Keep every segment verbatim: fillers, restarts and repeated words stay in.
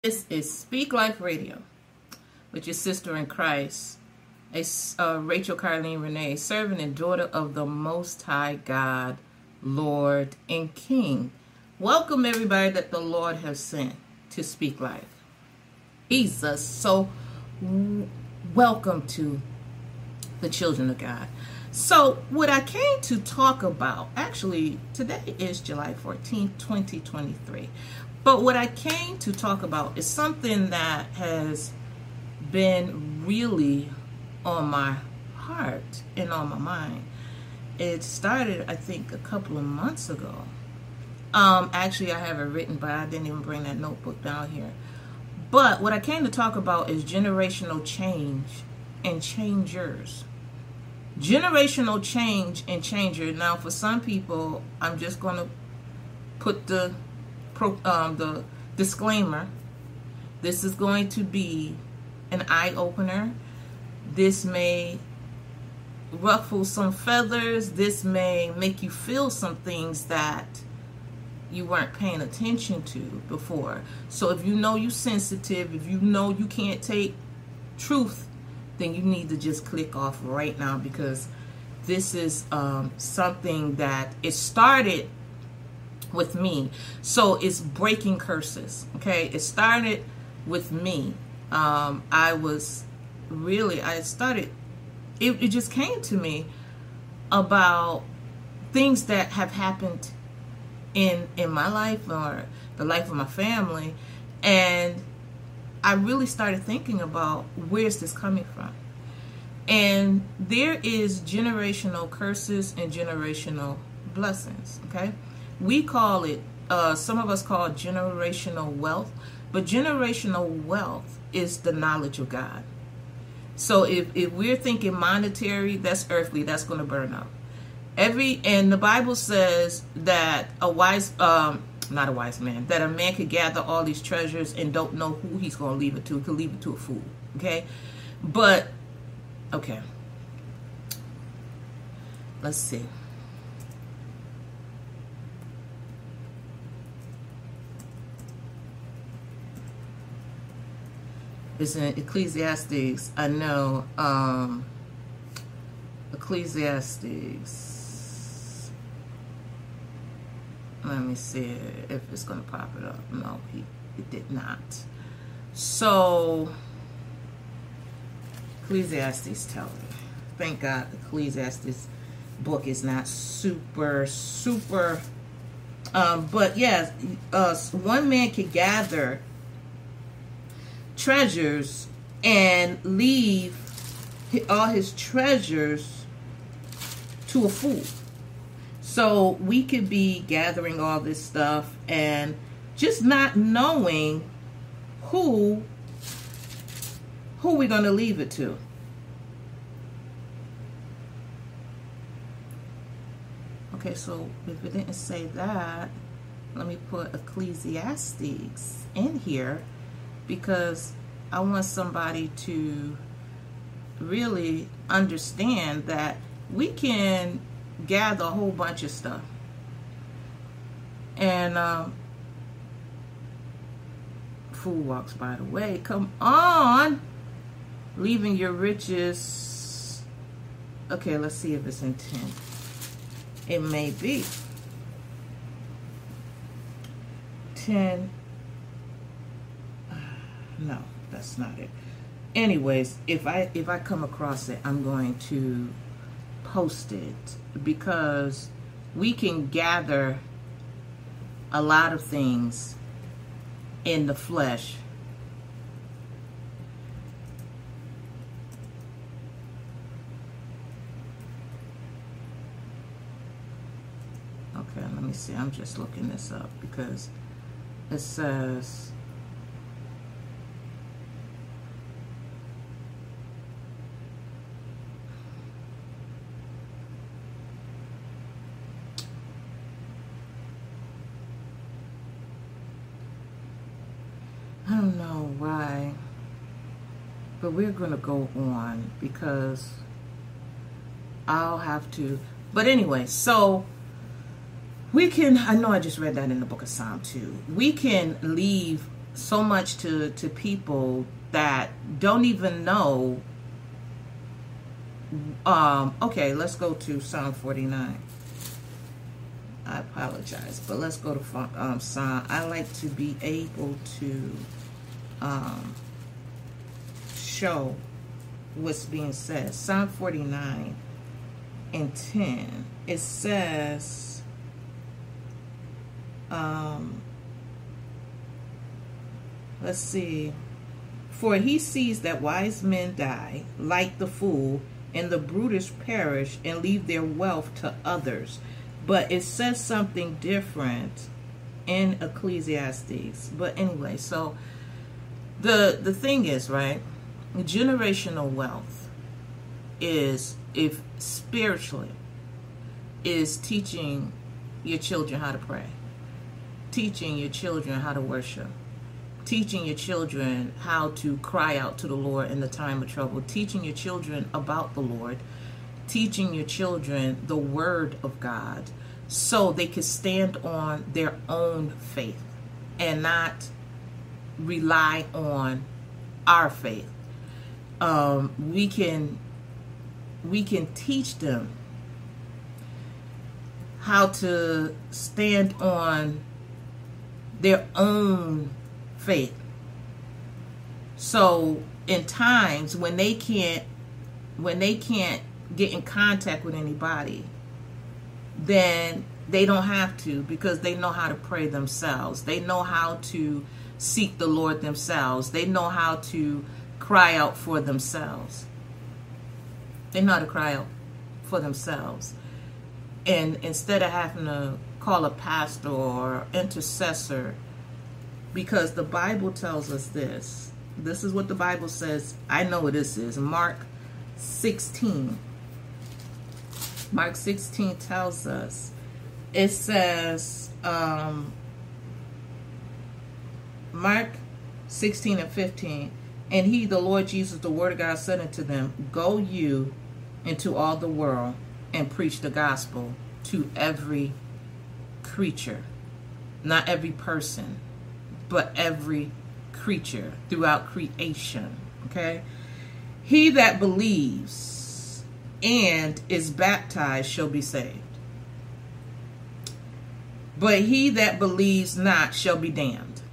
This is Speak Life Radio with your sister in Christ, a, uh, Rachel Carleen Renee, servant and daughter of the Most High God, Lord and King. Welcome everybody that the Lord has sent to Speak Life. Jesus, so w- welcome to the children of God. So what I came to talk about, actually today is July fourteenth, twenty twenty-three. But what I came to talk about is something that has been really on my heart and on my mind. It started, I think, a couple of months ago. Um, actually, I have it written, but I didn't even bring that notebook down here. But what I came to talk about is generational change and changers. Generational change and changer. Now, for some people, I'm just going to put the Um, the disclaimer. This is going to be an eye-opener. This may ruffle some feathers. This may make you feel some things that you weren't paying attention to before. So if you know you're sensitive, if you know you can't take truth, then you need to just click off right now, because this is um, something that it started with me. So it's breaking curses. Okay, it started with me. um I was really I started it, it just came to me about things that have happened in in my life or the life of my family, and I really started thinking about, where's this coming from? And there is generational curses and generational blessings. Okay, we call it, uh, some of us call it generational wealth, but generational wealth is the knowledge of God. So if, if we're thinking monetary, that's earthly, that's going to burn up. Every, and the Bible says that a wise, um, not a wise man, that a man could gather all these treasures and don't know who he's going to leave it to. He could leave it to a fool. Okay? But, okay. Let's see. It's in Ecclesiastes. I know. Um, Ecclesiastes. Let me see if it's going to pop it up. No, he, it did not. So, Ecclesiastes tell me. Thank God Ecclesiastes book is not super, super. Um, but yes, uh, one man could gather treasures and leave all his treasures to a fool. So we could be gathering all this stuff and just not knowing who who we're going to leave it to. Okay, so if it didn't say that, let me put Ecclesiastes in here, because I want somebody to really understand that we can gather a whole bunch of stuff. And um, fool walks by the way. Come on. Leaving your riches. Okay, let's see if it's in ten. It may be. ten. No, that's not it. Anyways, if I if I come across it, I'm going to post it, because we can gather a lot of things in the flesh. Okay, let me see. I'm just looking this up because it says, I don't know why, but we're going to go on because I'll have to. But anyway, so we can, I know I just read that in the book of Psalm two. We can leave so much to, to people that don't even know. Um, okay, let's go to Psalm forty-nine. I apologize, but let's go to um, Psalm. I like to be able to um, show what's being said. Psalm forty-nine and ten. It says, um, let's see. For he sees that wise men die like the fool, and the brutish perish and leave their wealth to others. But it says something different in Ecclesiastes. But anyway, so the the thing is, right, generational wealth is, if spiritually, is teaching your children how to pray, teaching your children how to worship, teaching your children how to cry out to the Lord in the time of trouble, teaching your children about the Lord, teaching your children the word of God, so they can stand on their own faith and not rely on our faith. Um, we can we can teach them how to stand on their own faith. So in times when they can't when they can't get in contact with anybody, then they don't have to, because they know how to pray themselves. They know how to seek the Lord themselves. They know how to cry out for themselves. They know how to cry out for themselves. And instead of having to call a pastor or intercessor, because the Bible tells us this. This is what the Bible says. I know what this is. Mark sixteen. Mark sixteen tells us, it says, um, Mark sixteen and fifteen, and he, the Lord Jesus, the word of God, said unto them, go you into all the world and preach the gospel to every creature. Not every person, but every creature throughout creation. Okay? He that believes and is baptized shall be saved, but he that believes not shall be damned.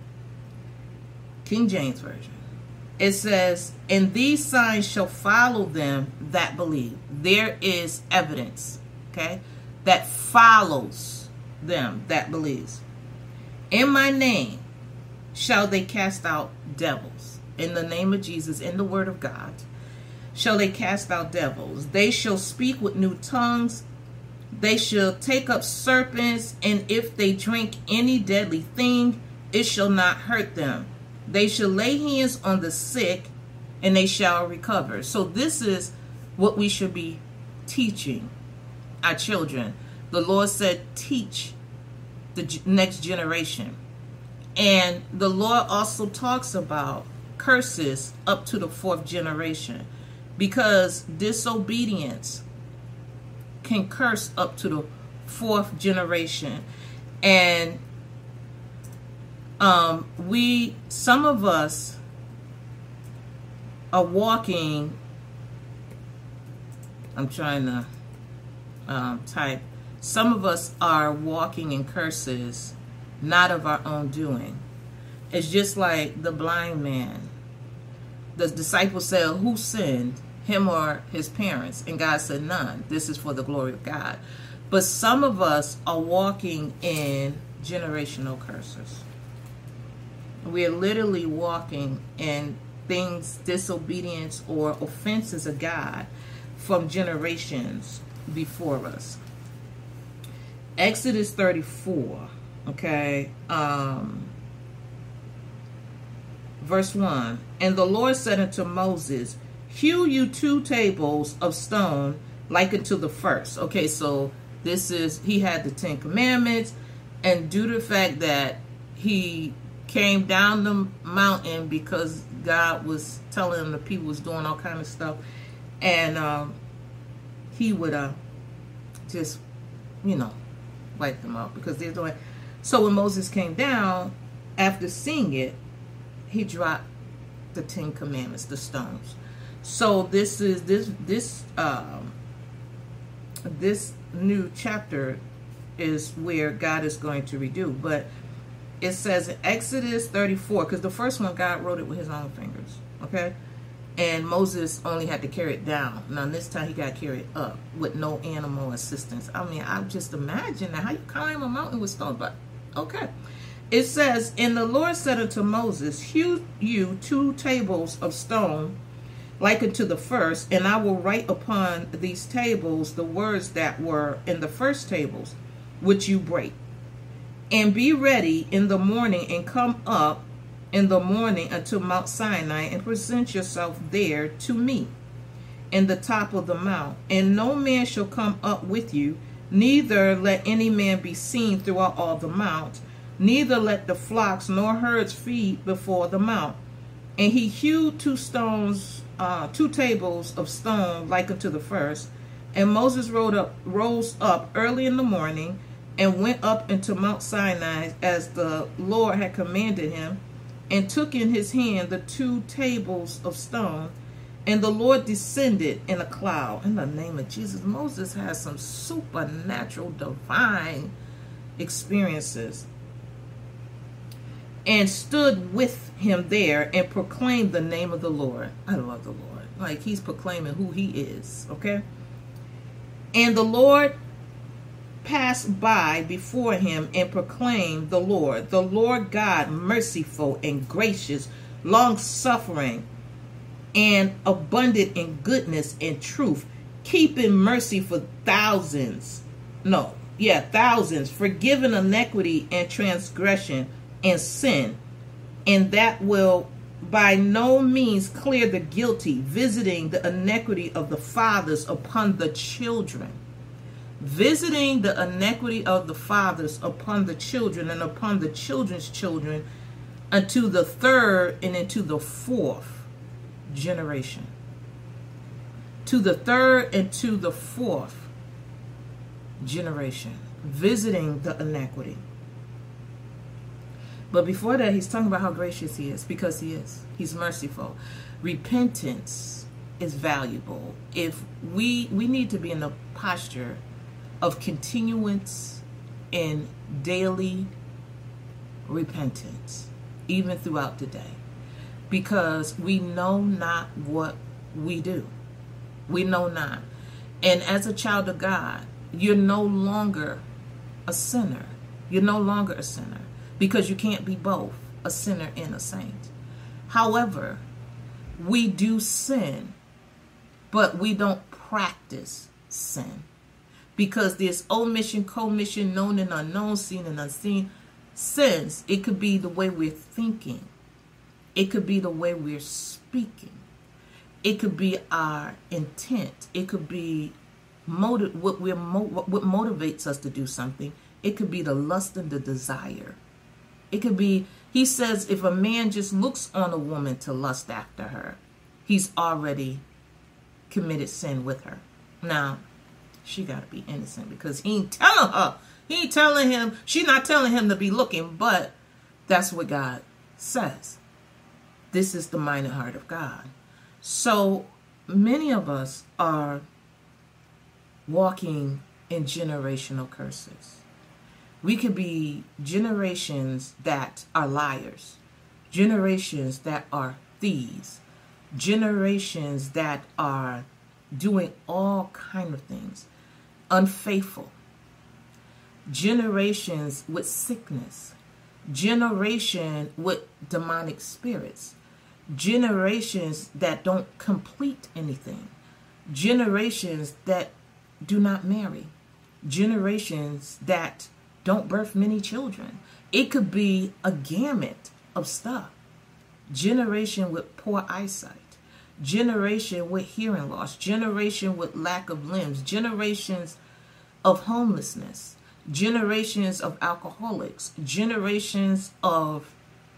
King James Version. It says, and these signs shall follow them that believe. There is evidence, okay, that follows them that believes. In my name shall they cast out devils. In the name of Jesus, in the word of God, shall they cast out devils. They shall speak with new tongues. They shall take up serpents, and if they drink any deadly thing, it shall not hurt them. They shall lay hands on the sick, and they shall recover. So this is what we should be teaching our children. The Lord said, teach the next generation. And the Lord also talks about curses up to the fourth generation, because disobedience can curse up to the fourth generation. And um, we, some of us are walking, I'm trying to um, type, some of us are walking in curses, not of our own doing. It's just like the blind man. The disciples said, who sinned, him or his parents? And God said, none. This is for the glory of God. But some of us are walking in generational curses. We are literally walking in things, disobedience or offenses of God from generations before us. Exodus thirty-four, okay, um, verse one. And the Lord said unto Moses, hew you two tables of stone like unto the first. Okay, so this is, he had the Ten Commandments, and due to the fact that he came down the mountain because God was telling him the people was doing all kind of stuff, and um, he would uh, just, you know, wipe them out because they're doing. So when Moses came down, after seeing it, he dropped the Ten Commandments, the stones. So this is this this um, this new chapter is where God is going to redo. But it says in Exodus thirty-four, because the first one God wrote it with his own fingers, okay? And Moses only had to carry it down. Now this time he got carried up with no animal assistance. I mean, I just imagine that how you climb a mountain with stones, but okay. It says, and the Lord said unto Moses, hew you two tables of stone like unto the first, and I will write upon these tables the words that were in the first tables, which you break. And be ready in the morning, and come up in the morning unto Mount Sinai, and present yourself there to me in the top of the mount. And no man shall come up with you, neither let any man be seen throughout all the mount, neither let the flocks nor herds feed before the mount. And he hewed two stones, uh, two tables of stone like unto the first. And Moses rode up, rose up early in the morning, and went up into Mount Sinai as the Lord had commanded him, and took in his hand the two tables of stone. And the Lord descended in a cloud. In the name of Jesus, Moses has some supernatural, divine experiences. And stood with him there and proclaimed the name of the Lord. I love the Lord. Like he's proclaiming who he is, okay? And the Lord passed by before him and proclaimed the Lord, the Lord God, merciful and gracious, long-suffering, and abundant in goodness and truth, keeping mercy for thousands. No, yeah, thousands, forgiving iniquity and transgression and sin, and that will by no means clear the guilty, visiting the iniquity of the fathers upon the children. Visiting the iniquity of the fathers upon the children and upon the children's children unto the third and into the fourth generation. To the third and to the fourth generation. Visiting the iniquity. But before that, he's talking about how gracious he is, because he is. He's merciful. Repentance is valuable. If we we need to be in a posture of continuance in daily repentance, even throughout the day, because we know not what we do. We know not. And as a child of God, you're no longer a sinner. You're no longer a sinner, because you can't be both a sinner and a saint. However, we do sin, but we don't practice sin. Because there's omission, commission, known and unknown, seen and unseen sins. It could be the way we're thinking. It could be the way we're speaking. It could be our intent. It could be motive, what, we're mo- what motivates us to do something. It could be the lust and the desire. It could be, he says, if a man just looks on a woman to lust after her, he's already committed sin with her. Now, she got to be innocent, because he ain't telling her. He ain't telling him. She's not telling him to be looking, but that's what God says. This is the mind and heart of God. So many of us are walking in generational curses. We could be generations that are liars, generations that are thieves, generations that are doing all kind of things, unfaithful, generations with sickness, generation with demonic spirits, generations that don't complete anything, generations that do not marry, generations that don't birth many children. It could be a gamut of stuff. Generation with poor eyesight, generation with hearing loss, generation with lack of limbs, generations of homelessness, generations of alcoholics, generations of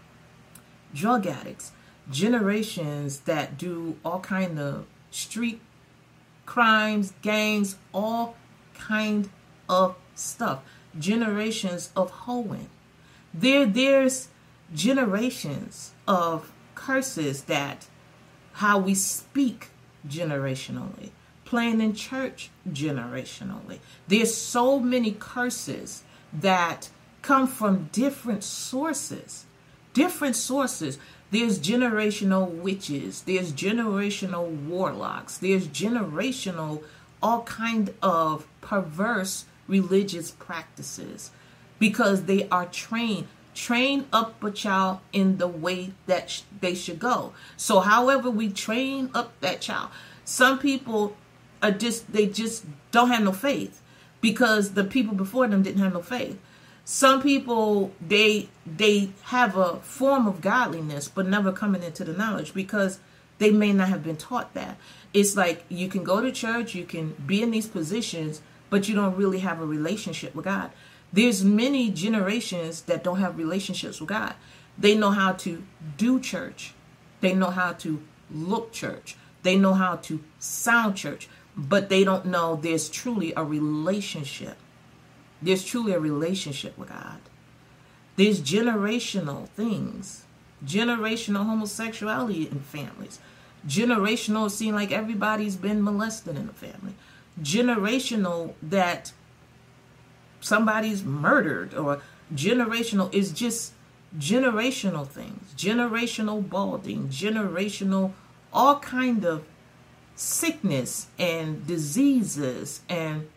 drug addicts, generations that do all kind of street crimes, gangs, all kind of stuff, generations of hoeing. There, there's generations of curses, that how we speak generationally, playing in church generationally. There's so many curses that come from different sources, different sources. There's generational witches, there's generational warlocks, there's generational all kind of perverse religious practices, because they are trained train up a child in the way that sh- they should go. So however we train up that child, some people are just, they just don't have no faith because the people before them didn't have no faith. Some people, they they have a form of godliness but never coming into the knowledge because they may not have been taught that. It's like you can go to church, you can be in these positions, but you don't really have a relationship with God. There's many generations that don't have relationships with God. They know how to do church. They know how to look church. They know how to sound church, but they don't know there's truly a relationship. There's truly a relationship with God. There's generational things, generational homosexuality in families. Generational, seem like everybody's been molested in the family. Generational that somebody's murdered, or generational is just generational things, generational balding, generational, all kind of sickness and diseases and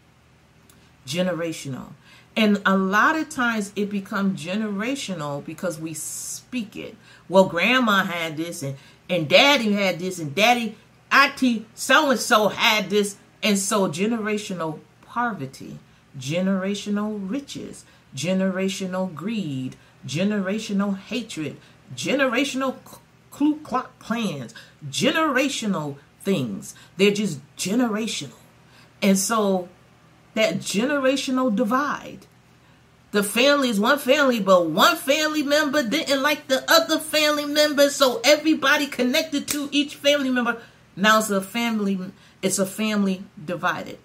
generational. And a lot of times it becomes generational because we speak it. Well, grandma had this, and, and daddy had this, and daddy, auntie so-and-so had this. And so generational poverty, generational riches, generational greed, generational hatred, generational Ku Klux Klans, generational things. They're just generational. And so that generational divide, the family is one family, but one family member didn't like the other family member, so everybody connected to each family member. Now it's a family, it's a family divided.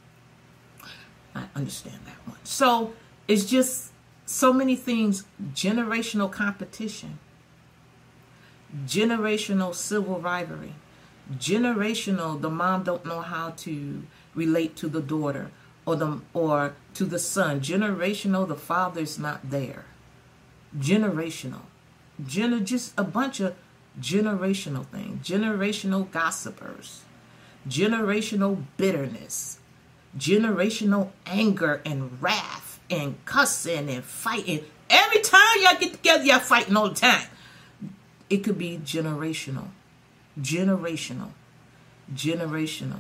I understand that one. So it's just so many things. Generational competition, generational civil rivalry, generational, the mom don't know how to relate to the daughter or the or to the son. Generational, the father's not there. Generational, Gen- just a bunch of generational things. Generational gossipers, generational bitterness, generational anger and wrath and cussing and fighting. Every time y'all get together, y'all fighting all the time. It could be generational, generational, generational.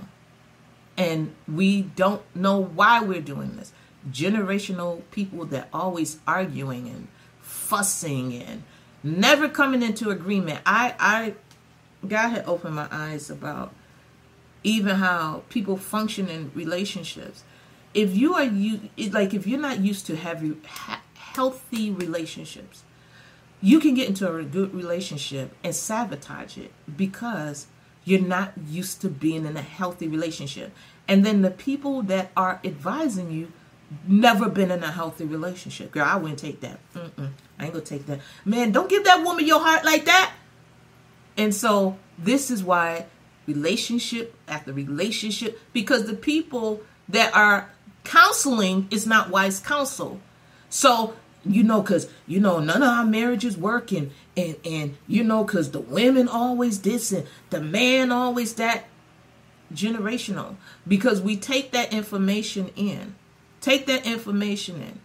And we don't know why we're doing this. Generational people that always arguing and fussing and never coming into agreement. I, I, God had opened my eyes about even how people function in relationships. If you are you like if you're not used to having ha- healthy relationships, you can get into a good relationship and sabotage it because you're not used to being in a healthy relationship. And then the people that are advising you never been in a healthy relationship. Girl, I wouldn't take that. Mm-mm, I ain't gonna take that. Man, don't give that woman your heart like that. And so this is why relationship after relationship, because the people that are counseling is not wise counsel. So, you know, because, you know, none of our marriages work, and, and, and you know, because the women always this and the man always that. Generational. Because we take that information in. Take that information in.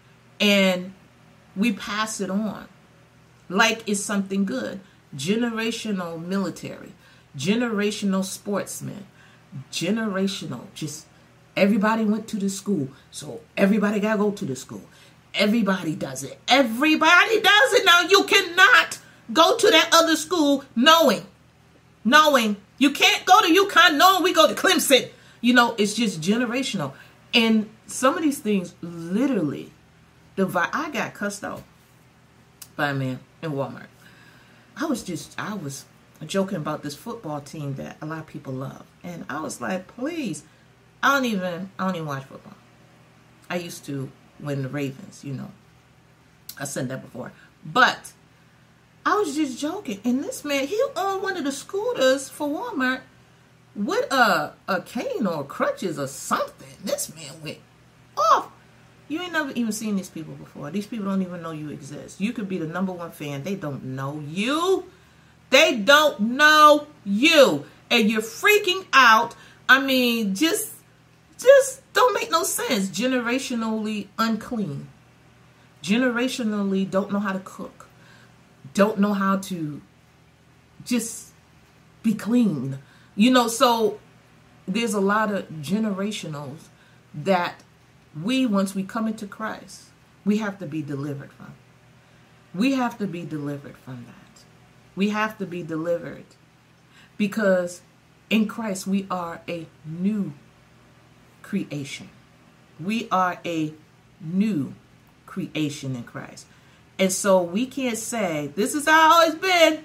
And we pass it on. Like it's something good. Generational military. Generational sportsmen. Generational. Just everybody went to the school. So everybody got to go to the school. Everybody does it. Everybody does it. Now you cannot go to that other school knowing. Knowing. You can't go to UConn knowing we go to Clemson. You know, it's just generational. And some of these things literally divide. I got cussed out by a man in Walmart. I was just, I was joking about this football team that a lot of people love. And I was like, please, I don't even, I don't even watch football. I used to when the Ravens, you know, I said that before. But I was just joking. And this man, he on one of the scooters for Walmart with a, a cane or crutches or something. This man went off. You ain't never even seen these people before. These people don't even know you exist. You could be the number one fan. They don't know you. They don't know you. And you're freaking out. I mean, just, just don't make no sense. Generationally unclean. Generationally don't know how to cook. Don't know how to just be clean. You know, so there's a lot of generationals that we, once we come into Christ, we have to be delivered from. We have to be delivered from that. We have to be delivered because in Christ we are a new creation. We are a new creation in Christ. And so we can't say, this is how I've always been,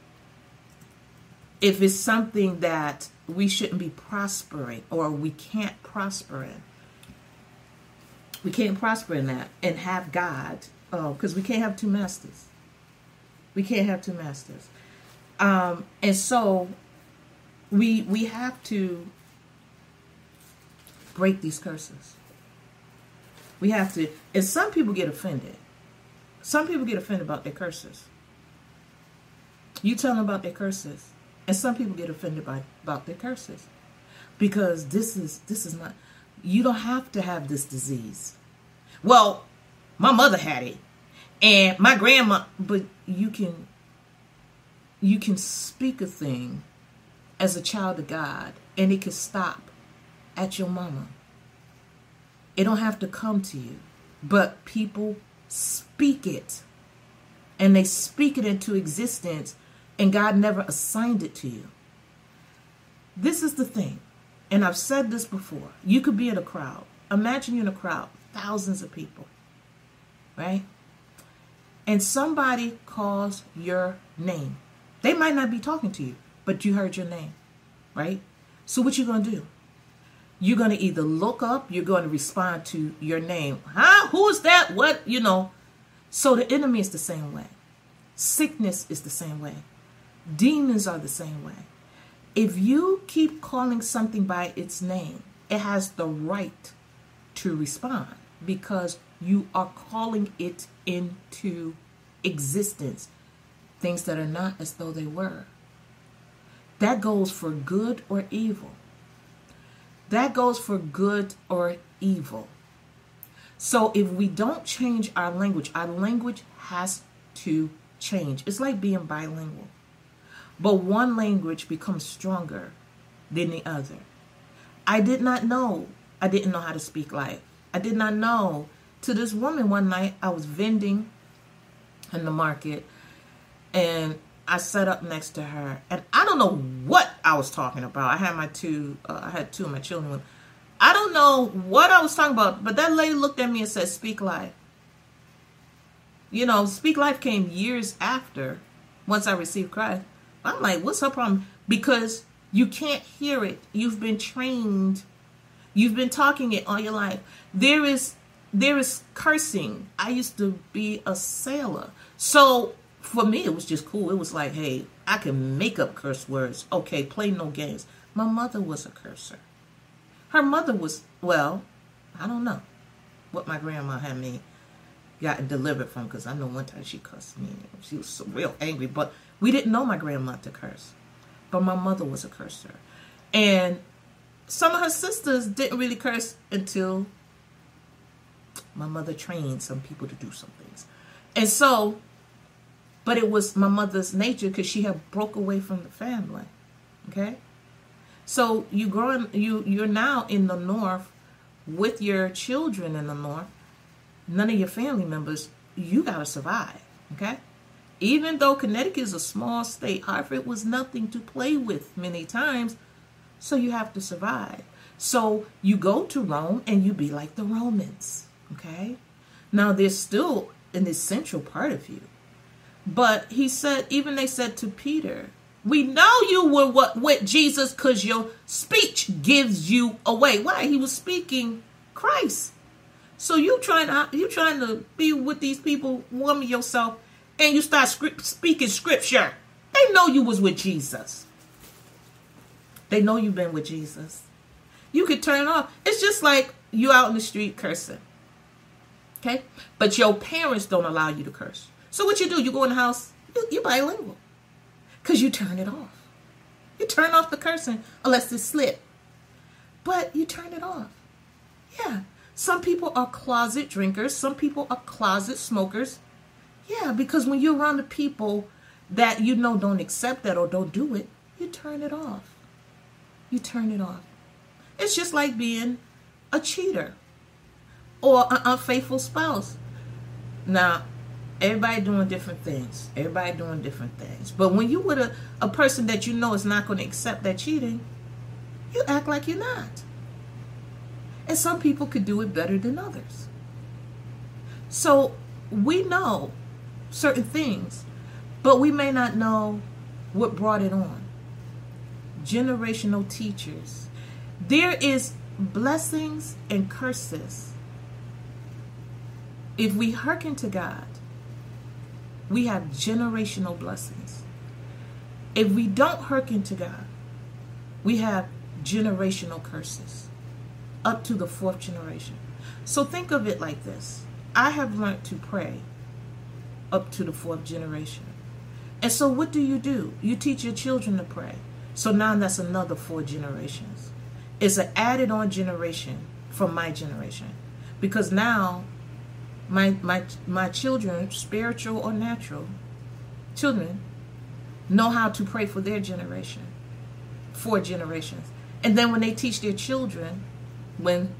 if it's something that we shouldn't be prospering or we can't prosper in. We can't prosper in that and have God, because uh, we can't have two masters. We can't have two masters. Um, and so we we have to break these curses. We have to, and some people get offended. Some people get offended about their curses. You tell them about their curses, and some people get offended by about their curses because this is this is not. You don't have to have this disease. Well, my mother had it, and my grandma. But you can you can speak a thing as a child of God, and it can stop at your mama. It don't have to come to you, but people speak it, and they speak it into existence, and God never assigned it to you. This is the thing, and I've said this before. You could be in a crowd. Imagine you're in a crowd, thousands of people, right? And somebody calls your name. They might not be talking to you, but you heard your name, right? So what you gonna do? You're going to either look up, you're going to respond to your name. Huh? Who is that? What? You know. So the enemy is the same way. Sickness is the same way. Demons are the same way. If you keep calling something by its name, it has the right to respond because you are calling it into existence. Things that are not as though they were. That goes for good or evil. That goes for good or evil. So if we don't change our language, our language has to change. It's like being bilingual. But one language becomes stronger than the other. I did not know. I didn't know how to speak life. I did not know. To this woman one night, I was vending in the market, and I sat up next to her, and I don't know what I was talking about. I had my two, uh, I had two of my children. I don't know what I was talking about, but that lady looked at me and said, "Speak life." You know, Speak Life came years after, once I received Christ. I'm like, what's her problem? Because you can't hear it. You've been trained. You've been talking it all your life. There is, there is cursing. I used to be a sailor, so for me, it was just cool. It was like, hey, I can make up curse words. Okay, play no games. My mother was a cursor. Her mother was, well, I don't know what my grandma had me gotten delivered from, because I know one time she cursed me. She was so real angry, but we didn't know my grandma to curse. But my mother was a cursor. And some of her sisters didn't really curse until my mother trained some people to do some things. And so, but it was my mother's nature because she had broke away from the family. Okay? So you growing, you, you're now in the north with your children in the north. None of your family members, you got to survive. Okay? Even though Connecticut is a small state, Hartford was nothing to play with many times. So you have to survive. So you go to Rome and you be like the Romans. Okay? Now there's still an essential part of you. But he said, even they said to Peter, we know you were what with Jesus because your speech gives you away. Why? He was speaking Christ. So you trying to you trying to be with these people, woman yourself, and you start script, speaking scripture, they know you was with Jesus. They know you've been with Jesus. You could turn it off. It's just like you out in the street cursing. Okay? But your parents don't allow you to curse. So what you do, you go in the house, you, you bilingual. Because you turn it off. You turn off the cursing unless it's slip. But you turn it off. Yeah. Some people are closet drinkers. Some people are closet smokers. Yeah, because when you're around the people that you know don't accept that or don't do it, you turn it off. You turn it off. It's just like being a cheater or an unfaithful spouse. Now, everybody doing different things. Everybody doing different things. But when you with a, a person that you know is not going to accept that cheating, you act like you're not. And some people could do it better than others. So we know certain things, but we may not know what brought it on. Generational teachers. There is blessings and curses. If we hearken to God, we have generational blessings. If we don't hearken to God, we have generational curses up to the fourth generation. So think of it like this. I have learned to pray up to the fourth generation. And so what do you do? You teach your children to pray. So now that's another four generations. It's an added on generation from my generation. Because now my my my children, spiritual or natural, children, know how to pray for their generation. Four generations. And then when they teach their children, when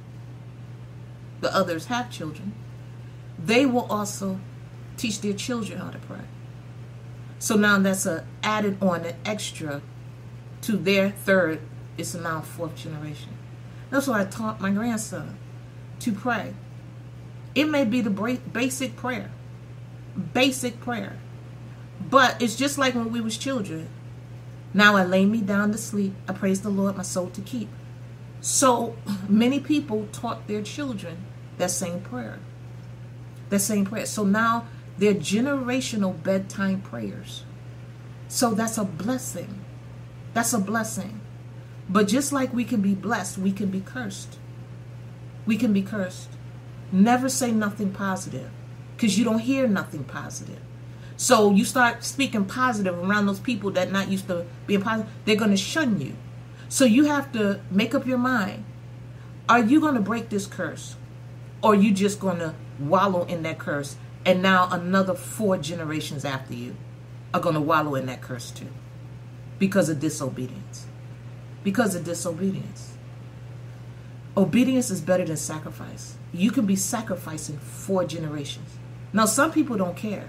the others have children, they will also teach their children how to pray. So now that's a added on, an extra to their third. It's now fourth generation. That's why I taught my grandson to pray. It may be the basic prayer. Basic prayer. But it's just like when we was children. Now I lay me down to sleep. I praise the Lord, my soul to keep. So many people taught their children that same prayer. That same prayer. So now they're generational bedtime prayers. So that's a blessing. That's a blessing. But just like we can be blessed, we can be cursed. We can be cursed. Never say nothing positive, because you don't hear nothing positive. So you start speaking positive around those people that not used to being positive, they're going to shun you. So you have to make up your mind. Are you going to break this curse? Or are you just going to wallow in that curse? And now another four generations after you are going to wallow in that curse too. Because of disobedience. Because of disobedience. Obedience is better than sacrifice. You can be sacrificing four generations. Now, some people don't care.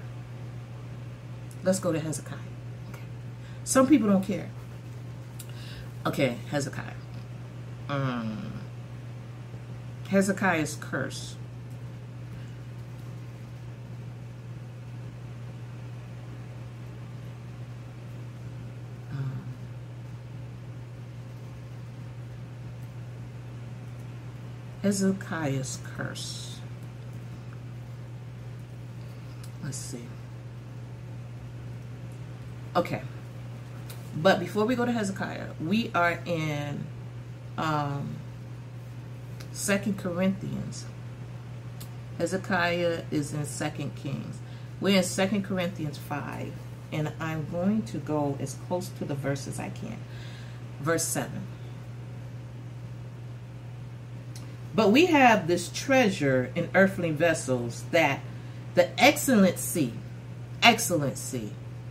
Let's go to Hezekiah. Okay. Some people don't care. Okay, Hezekiah. Um, Hezekiah's curse. Um, Hezekiah's curse. Let's see. Okay. But before we go to Hezekiah, we are in um, Second Corinthians. Hezekiah is in Second Kings. We're in Second Corinthians five, and I'm going to go as close to the verse as I can. Verse seven. But we have this treasure in earthly vessels, that the excellency, excellency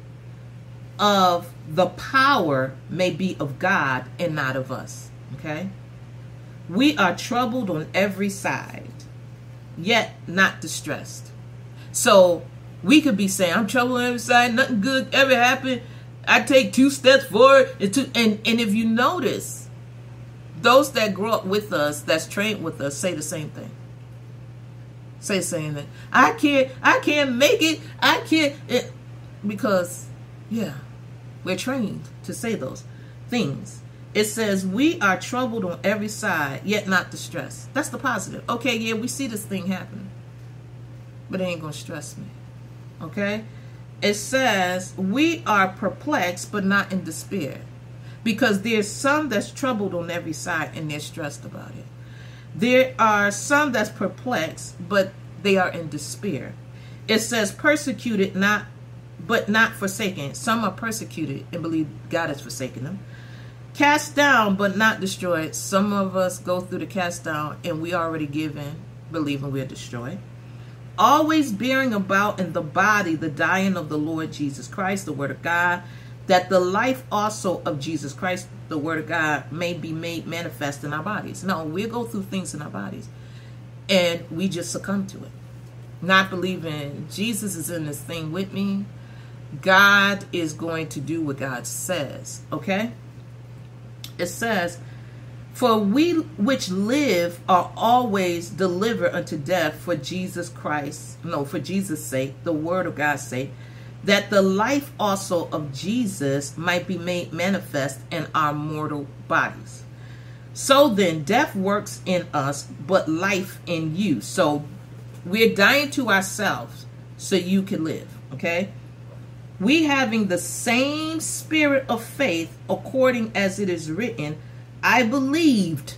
of the power may be of God and not of us. Okay? We are troubled on every side, yet not distressed. So we could be saying, I'm troubled on every side, nothing good ever happened. I take two steps forward. And, two, and, and if you notice, those that grow up with us, that's trained with us, say the same thing. Say the same thing. I can't, I can't make it. I can't. It, because, yeah, we're trained to say those things. It says, we are troubled on every side, yet not distressed. That's the positive. Okay, yeah, we see this thing happening, but it ain't going to stress me. Okay? it says, we are perplexed, but not in despair. Because there's some that's troubled on every side and they're stressed about it. There are some that's perplexed, but they are in despair. It says persecuted, not but not forsaken. Some are persecuted and believe God has forsaken them. Cast down, but not destroyed. Some of us go through the cast down and we already given, believing we're destroyed. Always bearing about in the body the dying of the Lord Jesus Christ, the word of God, that the life also of Jesus Christ, the word of God, may be made manifest in our bodies. No, we'll go through things in our bodies and we just succumb to it. Not believing Jesus is in this thing with me. God is going to do what God says, okay? It says, for we which live are always delivered unto death for Jesus Christ, no, for Jesus' sake, the word of God's sake, that the life also of Jesus might be made manifest in our mortal bodies. So then, death works in us, but life in you. So we're dying to ourselves so you can live, okay? We having the same spirit of faith, according as it is written, I believed.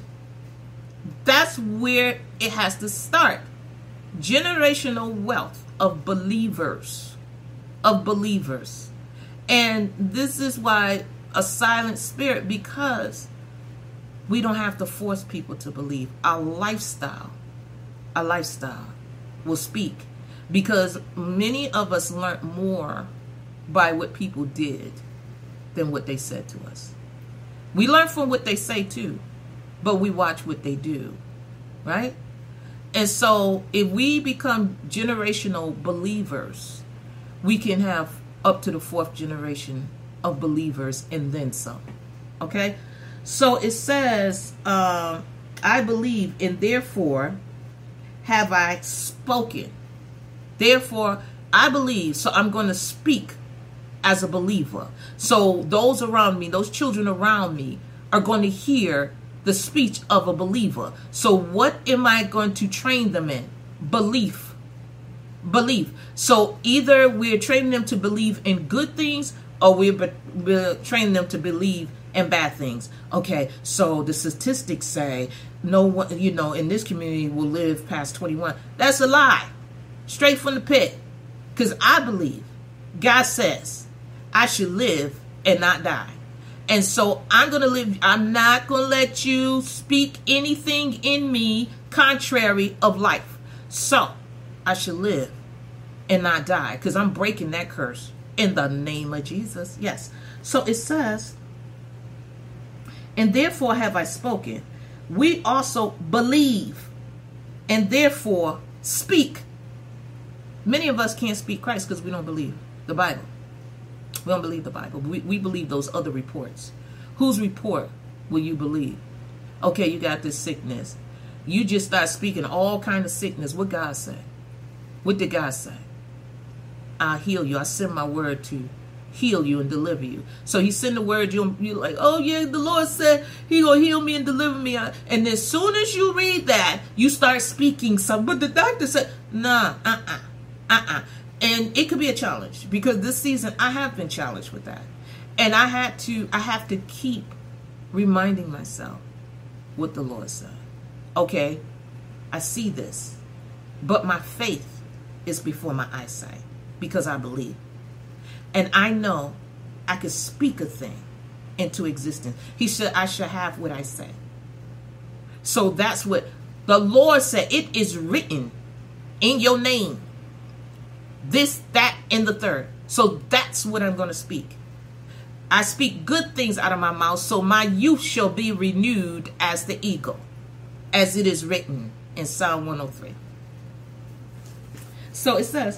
That's where it has to start. Generational wealth of believers. Of believers. And this is why a silent spirit, because we don't have to force people to believe. Our lifestyle, our lifestyle will speak. Because many of us learned more by what people did than what they said to us. We learn from what they say too, but we watch what they do, right? And so if we become generational believers, we can have up to the fourth generation of believers and then some, okay? So it says, uh, I believe and therefore have I spoken. Therefore, I believe, so I'm going to speak as a believer. So those around me, those children around me are going to hear the speech of a believer. So what am I going to train them in? Belief. Belief. So either we're training them to believe in good things or we're, we're training them to believe in bad things. Okay, so the statistics say no one, you know, in this community will live past twenty-one. That's a lie. Straight from the pit. Because I believe God says I should live and not die. And so I'm going to live. I'm not going to let you speak anything in me contrary of life. So I should live and not die because I'm breaking that curse in the name of Jesus. Yes. So it says, and therefore have I spoken. We also believe and therefore speak. Many of us can't speak Christ because we don't believe the Bible. We don't believe the Bible. We, we believe those other reports. Whose report will you believe? Okay, you got this sickness. You just start speaking all kind of sickness. What God said? What did God say? I'll heal you. I send my word to heal you and deliver you. So he send the word, you, you're like, oh yeah, the Lord said he gonna heal me and deliver me. And as soon as you read that, you start speaking something. But the doctor said, nah, uh-uh, uh-uh. And it could be a challenge because this season I have been challenged with that. And I had to, I have to keep reminding myself what the Lord said. Okay, I see this, but my faith is before my eyesight because I believe. And I know I can speak a thing into existence. He said, I shall have what I say. So that's what the Lord said. It is written in your name. This, that, and the third. So that's what I'm going to speak. I speak good things out of my mouth, so my youth shall be renewed as the eagle, as it is written in Psalm one oh three. So it says,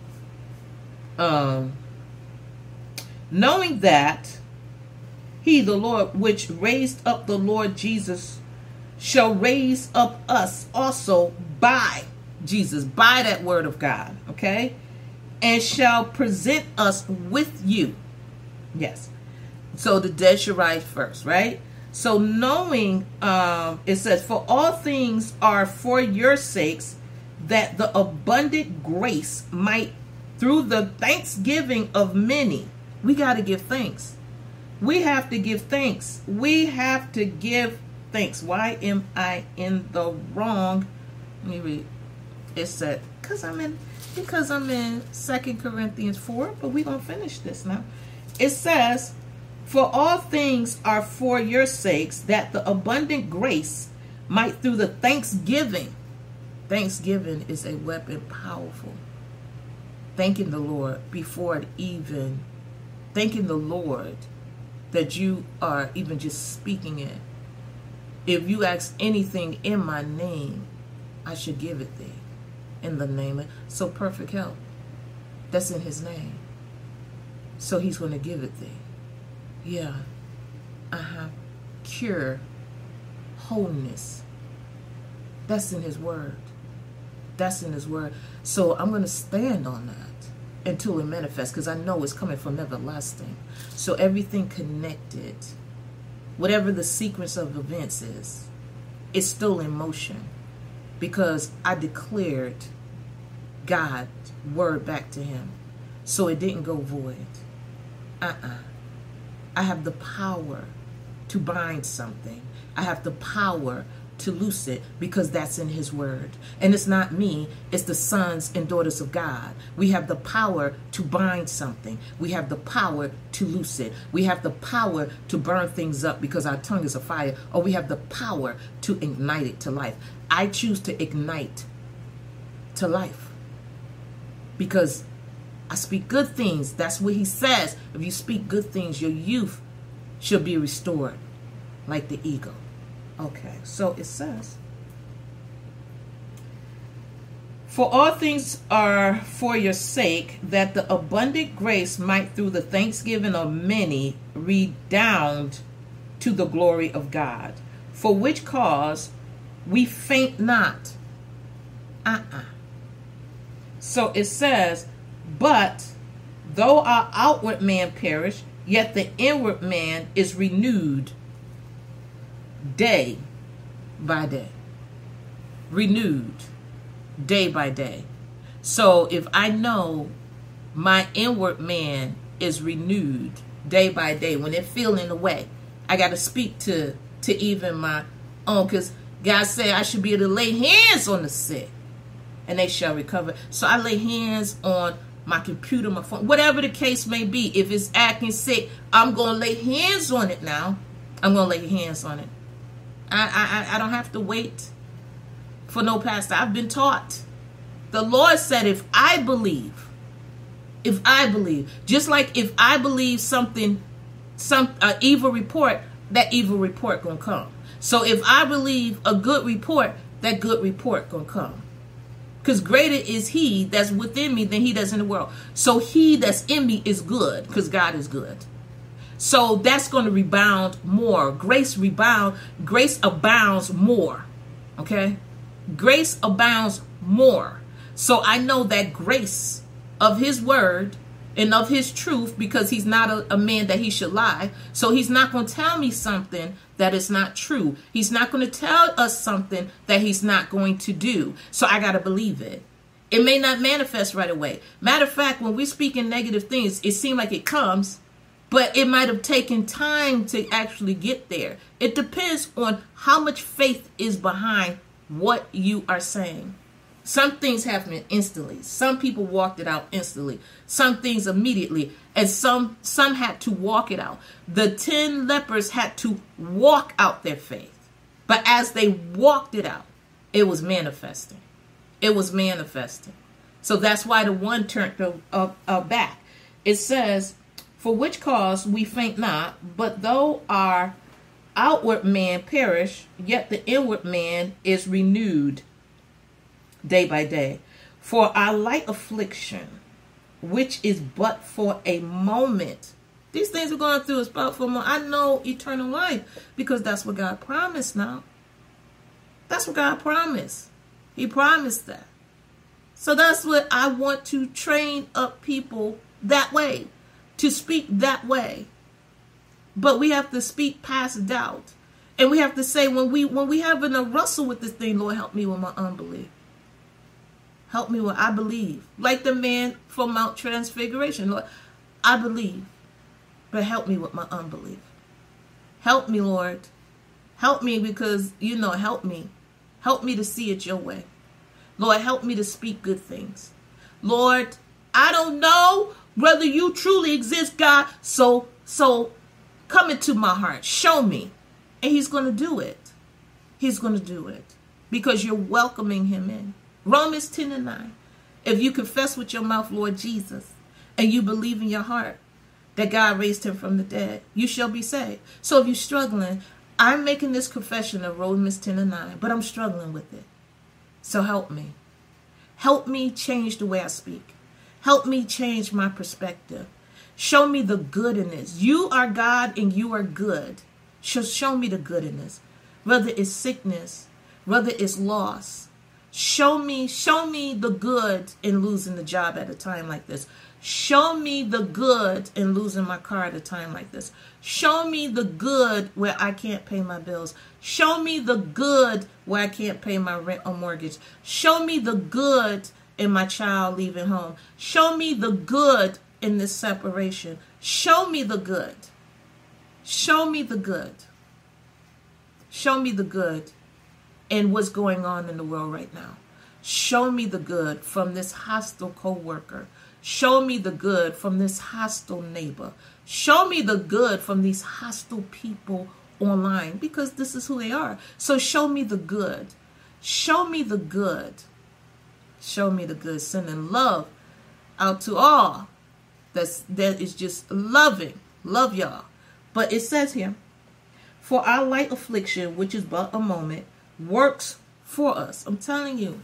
um, knowing that he, the Lord, which raised up the Lord Jesus, shall raise up us also by Jesus, by that word of God, okay? And shall present us with you. Yes. So the dead shall rise first, right? So knowing, um, it says, for all things are for your sakes, that the abundant grace might through the thanksgiving of many. We got to give thanks. We have to give thanks. We have to give thanks. Why am I in the wrong? Let me read. It said, because I'm in, because I'm in Second Corinthians four, but we're going to finish this now. It says, for all things are for your sakes, that the abundant grace might through the thanksgiving. Thanksgiving is a weapon powerful. Thanking the Lord before it even, thanking the Lord that you are even just speaking it. If you ask anything in my name, I should give it thee. In the name of, so perfect health, that's in his name. So he's going to give it thee. Yeah. Uh-huh. Cure, wholeness. That's in his word. That's in his word. So I'm going to stand on that until it manifests, because I know it's coming from everlasting. So everything connected, whatever the sequence of events is, it's still in motion, because I declared God's word back to him. So it didn't go void. Uh-uh. I have the power to bind something. I have the power to loose it, because that's in his word. And it's not me, it's the sons and daughters of God. We have the power to bind something. We have the power to loose it. We have the power to burn things up, because our tongue is a fire. Or we have the power to ignite it to life. I choose to ignite to life, because I speak good things. That's what he says. If you speak good things, your youth shall be restored like the eagle. Okay, so it says, for all things are for your sake, that the abundant grace might through the thanksgiving of many redound to the glory of God, for which cause we faint not. Uh-uh. So it says, but though our outward man perish, yet the inward man is renewed day by day. Renewed day by day. So if I know my inward man is renewed day by day, when they're feeling the way, I got to speak to to even my own, because God said I should be able to lay hands on the sick and they shall recover. So I lay hands on my computer, my phone, whatever the case may be. If it's acting sick, I'm going to lay hands on it now. I'm going to lay hands on it. I, I, I don't have to wait for no pastor. I've been taught. The Lord said, if I believe, if I believe, just like if I believe something, some uh, evil report, that evil report gonna come. So if I believe a good report, that good report gonna come. Because greater is he that's within me than he that's in the world. So he that's in me is good, because God is good. So that's going to rebound more. Grace rebound. Grace abounds more. Okay? Grace abounds more. So I know that grace of his word and of his truth, because he's not a, a man that he should lie. So he's not going to tell me something that is not true. He's not going to tell us something that he's not going to do. So I got to believe it. It may not manifest right away. Matter of fact, when we speak in negative things, it seems like it comes, but it might have taken time to actually get there. It depends on how much faith is behind what you are saying. Some things happen instantly. Some people walked it out instantly. Some things immediately. And some some had to walk it out. The ten lepers had to walk out their faith. But as they walked it out, it was manifesting. It was manifesting. So that's why the one turned uh, uh, uh, back. It says, for which cause we faint not, but though our outward man perish, yet the inward man is renewed day by day. For our light affliction, which is but for a moment. These things we're going through is but for a moment. I know eternal life, because that's what God promised now. That's what God promised. He promised that. So that's what I want to train up people that way, to speak that way. But we have to speak past doubt. And we have to say, when we when we having a wrestle with this thing, Lord, help me with my unbelief. Help me with I believe. Like the man from Mount Transfiguration. Lord, I believe, but help me with my unbelief. Help me, Lord. Help me because, you know, help me. Help me to see it your way. Lord, help me to speak good things. Lord, I don't know whether you truly exist, God. So, so come into my heart. Show me. And he's going to do it. He's going to do it because you're welcoming him in. Romans ten and nine. If you confess with your mouth, Lord Jesus, and you believe in your heart that God raised him from the dead, you shall be saved. So if you're struggling, I'm making this confession of Romans ten and nine, but I'm struggling with it. So help me. Help me change the way I speak. Help me change my perspective. Show me the good in this. You are God and you are good. Show, show me the good in this. Whether it's sickness, whether it's loss. Show me, show me the good in losing the job at a time like this. Show me the good in losing my car at a time like this. Show me the good where I can't pay my bills. Show me the good where I can't pay my rent or mortgage. Show me the good in my child leaving home. Show me the good in this separation. Show me the good. Show me the good. Show me the good in what's going on in the world right now. Show me the good from this hostile co-worker. Show me the good from this hostile neighbor. Show me the good from these hostile people online, because this is who they are. So show me the good. Show me the good. Show me the good. Sending love out to all that's, that is just loving. Love y'all. But it says here, for our light affliction, which is but a moment, works for us. I'm telling you.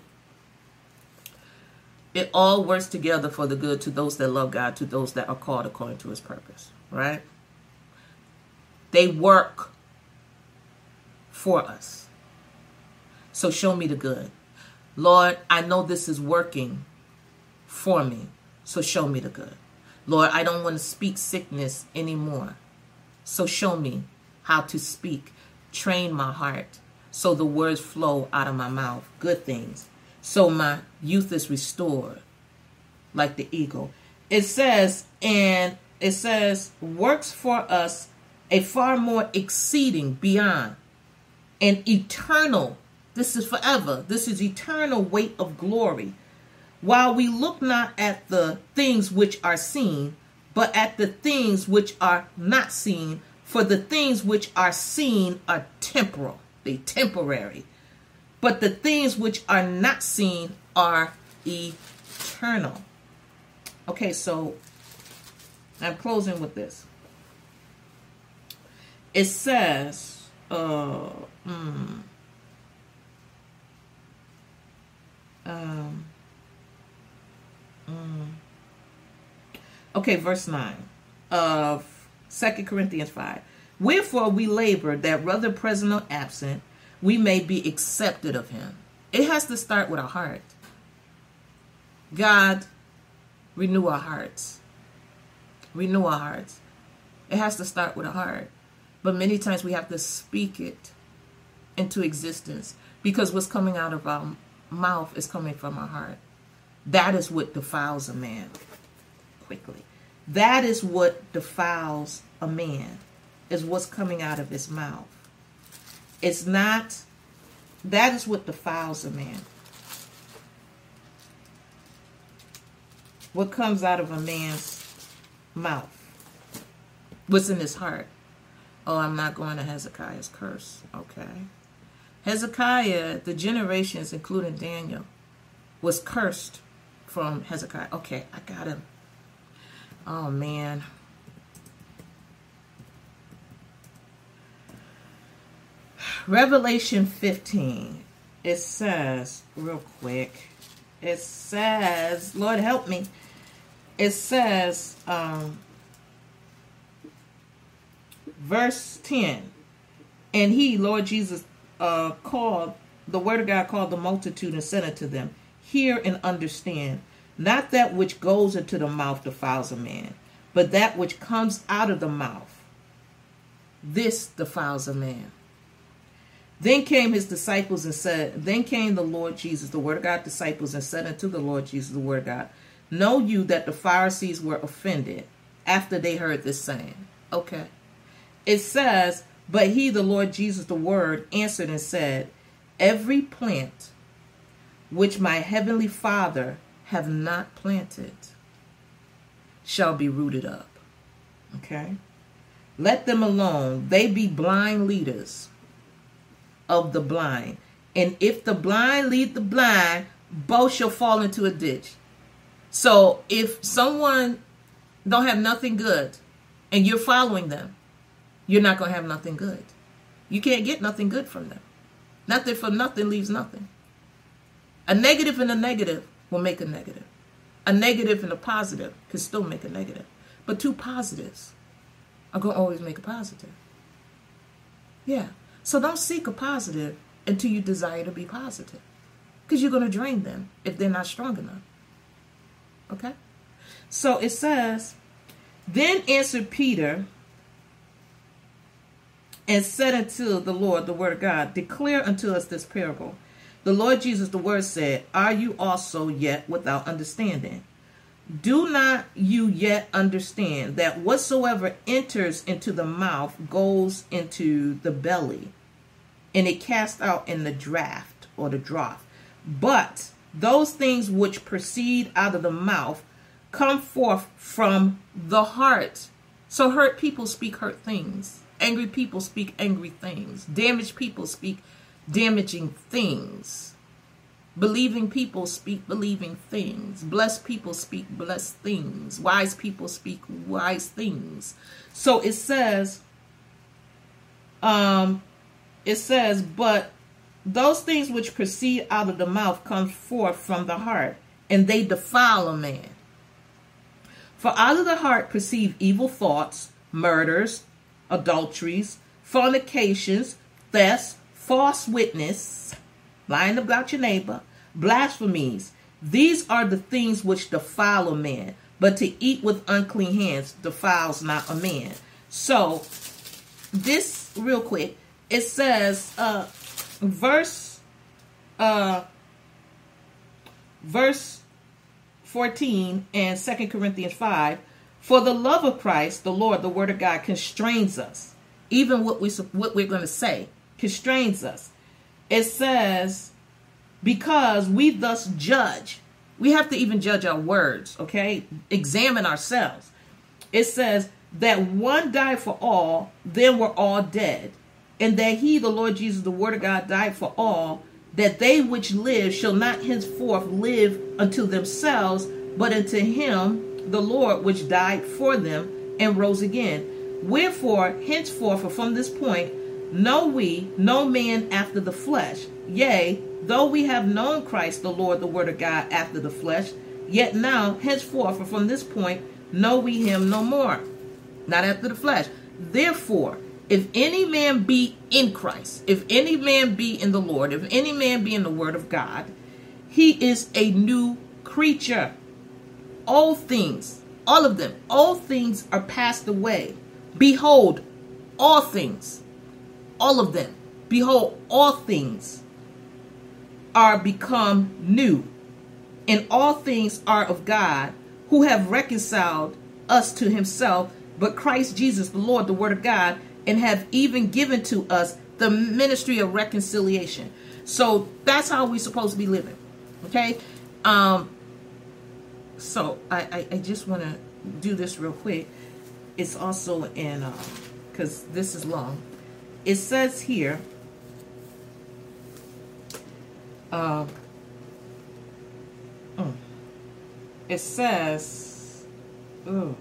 It all works together for the good to those that love God, to those that are called according to his purpose, right? They work for us. So show me the good. Lord, I know this is working for me, so show me the good. Lord, I don't want to speak sickness anymore, so show me how to speak. Train my heart so the words flow out of my mouth, good things. So my youth is restored like the eagle. It says, and it says, works for us a far more exceeding, beyond, and eternal. This is forever. This is eternal weight of glory. While we look not at the things which are seen, but at the things which are not seen. For the things which are seen are temporal. They temporary. But the things which are not seen are eternal. Okay, so I'm closing with this. It says, uh, mm, um, mm, okay, verse nine of Second Corinthians five. Wherefore we labor that whether present or absent, we may be accepted of him. It has to start with our heart. God, renew our hearts. Renew our hearts. It has to start with a heart. But many times we have to speak it into existence, because what's coming out of our mouth is coming from our heart. That is what defiles a man. Quickly. That is what defiles a man, is what's coming out of his mouth. It's not, that is what defiles a man. What comes out of a man's mouth. What's in his heart. Oh, I'm not going to Hezekiah's curse. Okay. Hezekiah, the generations, including Daniel, was cursed from Hezekiah. Okay, I got him. Oh, man. Revelation fifteen, it says, real quick, it says, Lord help me, it says, um, verse ten, and he, Lord Jesus, uh, called, the word of God called the multitude and said unto them, hear and understand, not that which goes into the mouth defiles a man, but that which comes out of the mouth, this defiles a man. Then came his disciples and said, then came the Lord Jesus, the word of God, disciples, and said unto the Lord Jesus, the word of God, know you that the Pharisees were offended after they heard this saying? Okay. It says, but he, the Lord Jesus, the word, answered and said, every plant which my heavenly Father have not planted shall be rooted up. Okay. Let them alone. They be blind leaders of the blind. And if the blind lead the blind, both shall fall into a ditch. So if someone don't have nothing good and you're following them, you're not going to have nothing good. You can't get nothing good from them. Nothing from nothing leaves nothing. A negative and a negative will make a negative. A negative and a positive can still make a negative. But two positives are going to always make a positive. Yeah. So don't seek a positive until you desire to be positive. Because you're going to drain them if they're not strong enough. Okay? So it says, then answered Peter and said unto the Lord, the word of God, declare unto us this parable. The Lord Jesus, the word, said, are you also yet without understanding? Do not you yet understand that whatsoever enters into the mouth goes into the belly, and it cast out in the draught or the draught? But those things which proceed out of the mouth come forth from the heart. So hurt people speak hurt things. Angry people speak angry things. Damaged people speak damaging things. Believing people speak believing things. Blessed people speak blessed things. Wise people speak wise things. So it says, um, it says, but those things which proceed out of the mouth come forth from the heart, and they defile a man. For out of the heart proceed evil thoughts, murders, adulteries, fornications, thefts, false witness, lying about your neighbor, blasphemies. These are the things which defile a man, but to eat with unclean hands defiles not a man. So this real quick, it says, uh, verse, uh, verse fourteen and Second Corinthians five, for the love of Christ, the Lord, the word of God, constrains us. Even what, we, what we're going to say constrains us. It says, because we thus judge. We have to even judge our words, okay? Examine ourselves. It says that one died for all, then we're all dead. And that he, the Lord Jesus, the word of God, died for all, that they which live shall not henceforth live unto themselves, but unto him, the Lord, which died for them and rose again. Wherefore, henceforth, or from this point, know we no man after the flesh. Yea, though we have known Christ, the Lord, the word of God, after the flesh, yet now, henceforth, or from this point, know we him no more, not after the flesh. Therefore, if any man be in Christ, if any man be in the Lord, if any man be in the word of God, he is a new creature. All things, all of them, all things are passed away. Behold, all things, all of them, behold, all things are become new. And all things are of God, who have reconciled us to himself, but Christ Jesus, the Lord, the word of God, and have even given to us the ministry of reconciliation. So that's how we're supposed to be living. Okay? Um, so I, I, I just want to do this real quick. It's also in, because uh, this is long. It says here, uh, mm, it says, ooh,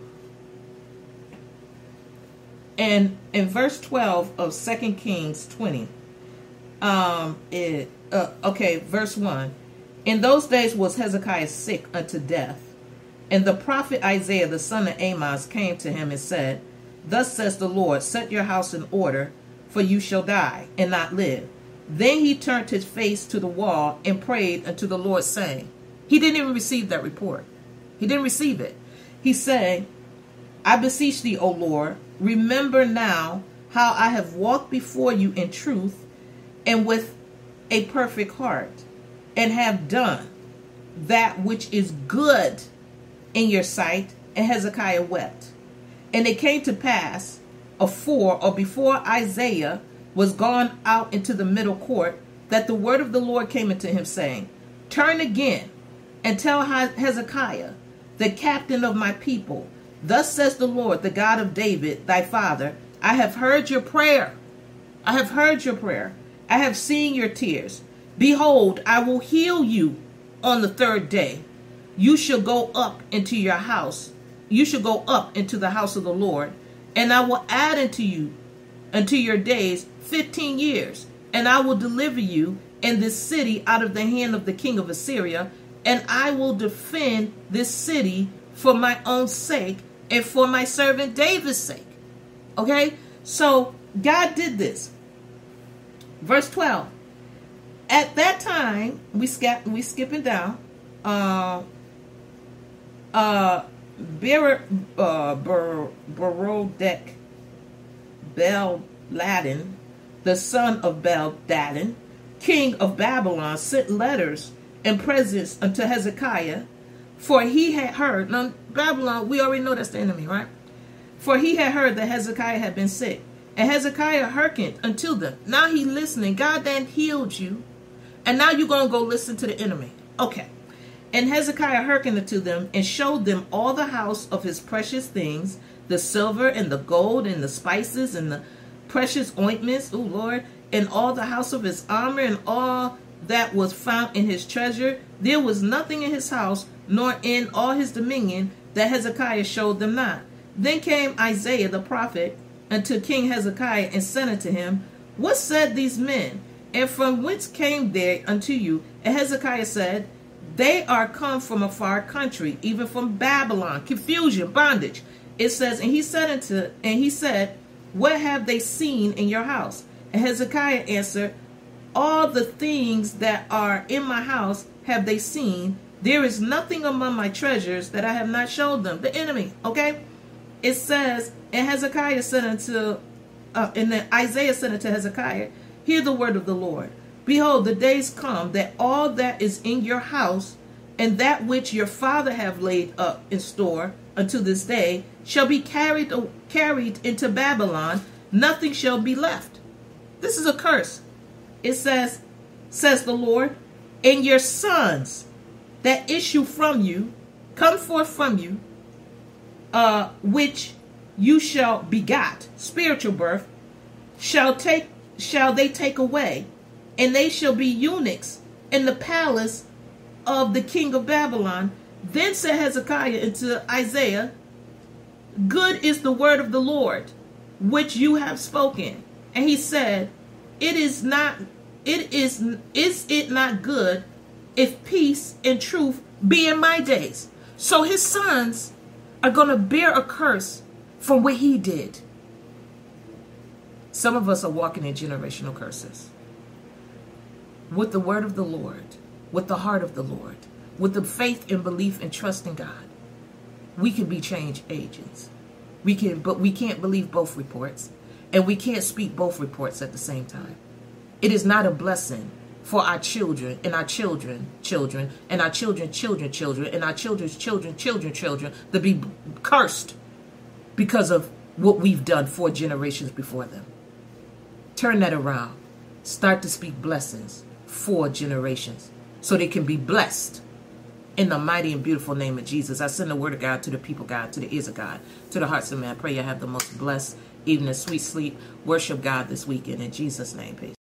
and in verse twelve of Second Kings twenty, um, it uh, okay, verse one. In those days was Hezekiah sick unto death, and the prophet Isaiah the son of Amos came to him and said, thus says the Lord, set your house in order, for you shall die and not live. Then he turned his face to the wall and prayed unto the Lord, saying, he didn't even receive that report. He didn't receive it. He said, I beseech thee, O Lord, remember now how I have walked before you in truth and with a perfect heart, and have done that which is good in your sight. And Hezekiah wept. And it came to pass afore or before Isaiah was gone out into the middle court, that the word of the Lord came unto him, saying, Turn again, and tell Hezekiah, the captain of my people, Thus says the Lord, the God of David, thy father, I have heard your prayer. I have heard your prayer. I have seen your tears. Behold, I will heal you on the third day. You shall go up into your house. You shall go up into the house of the Lord, and I will add unto you, unto your days, fifteen years, and I will deliver you and this city out of the hand of the king of Assyria, and I will defend this city for my own sake and for my servant David's sake. Okay, so God did this. Verse twelve. At that time, we skip, we skipping down. Uh, uh, Ber, uh, Ber, Berodek Bel-Ladin, the son of Bel-Dadin, king of Babylon, sent letters and presents unto Hezekiah, for he had heard. Now, Babylon, we already know that's the enemy, right? For he had heard that Hezekiah had been sick. And Hezekiah hearkened unto them. Now he listening. God then healed you. And now you're going to go listen to the enemy. Okay. And Hezekiah hearkened unto them, and showed them all the house of his precious things, the silver and the gold and the spices and the precious ointments, O Lord, and all the house of his armor and all that was found in his treasure. There was nothing in his house, nor in all his dominion, that Hezekiah showed them not. Then came Isaiah the prophet unto King Hezekiah, and said unto him, What said these men? And from whence came they unto you? And Hezekiah said, They are come from a far country, even from Babylon, confusion, bondage. It says, and he said unto, and he said, What have they seen in your house? And Hezekiah answered, All the things that are in my house have they seen. There is nothing among my treasures that I have not showed them. The enemy, okay? It says, and Hezekiah said unto, uh, and then Isaiah said unto Hezekiah, Hear the word of the Lord. Behold, the days come that all that is in your house, and that which your father have laid up in store unto this day, shall be carried carried into Babylon. Nothing shall be left. This is a curse. It says, says the Lord, and your sons that issue from you, come forth from you, uh, which you shall begot, spiritual birth, shall take, shall they take away, and they shall be eunuchs in the palace of the king of Babylon. Then said Hezekiah unto Isaiah, Good is the word of the Lord, which you have spoken. And he said, It is not, it is, is it not good if peace and truth be in my days? So his sons are going to bear a curse from what he did. Some of us are walking in generational curses. With the word of the Lord, with the heart of the Lord, with the faith and belief and trust in God, we can be change agents. We can, but we can't believe both reports, and we can't speak both reports at the same time. It is not a blessing for our children and our children, children, and our children, children, children, and our children's children, children, children to be cursed because of what we've done four generations before them. Turn that around. Start to speak blessings for generations so they can be blessed. In the mighty and beautiful name of Jesus, I send the word of God to the people, God, to the ears of God, to the hearts of man. I pray you have the most blessed evening, sweet sleep. Worship God this weekend. In Jesus' name, peace.